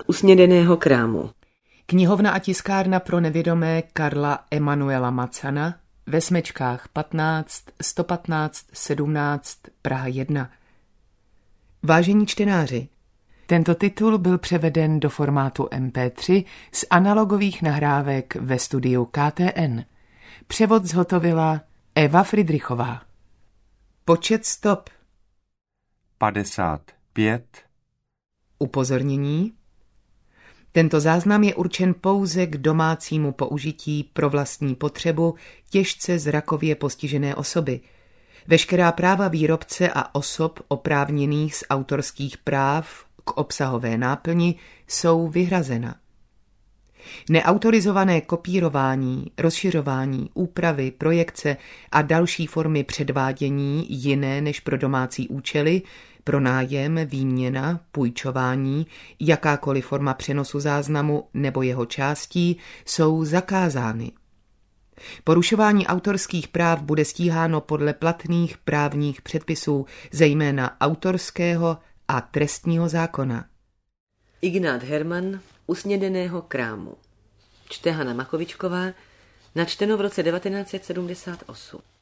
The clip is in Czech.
usnědeného krámu. Knihovna a tiskárna pro nevědomé Karla Emanuela Macana ve Smečkách 15 115 17 Praha 1. Vážení čtenáři, tento titul byl převeden do formátu MP3 z analogových nahrávek ve studiu KTN. Převod zhotovila Eva Fridrichová. Počet stop 55. Upozornění. Tento záznam je určen pouze k domácímu použití pro vlastní potřebu těžce zrakově postižené osoby. Veškerá práva výrobce a osob oprávněných z autorských práv k obsahové náplni jsou vyhrazena. Neautorizované kopírování, rozšiřování, úpravy, projekce a další formy předvádění jiné než pro domácí účely, pronájem, výměna, půjčování, jakákoliv forma přenosu záznamu nebo jeho částí jsou zakázány. Porušování autorských práv bude stíháno podle platných právních předpisů, zejména autorského a trestního zákona. Ignác Herman, Usnědeného krámu. Čte Hana Makovičková, načteno v roce 1978.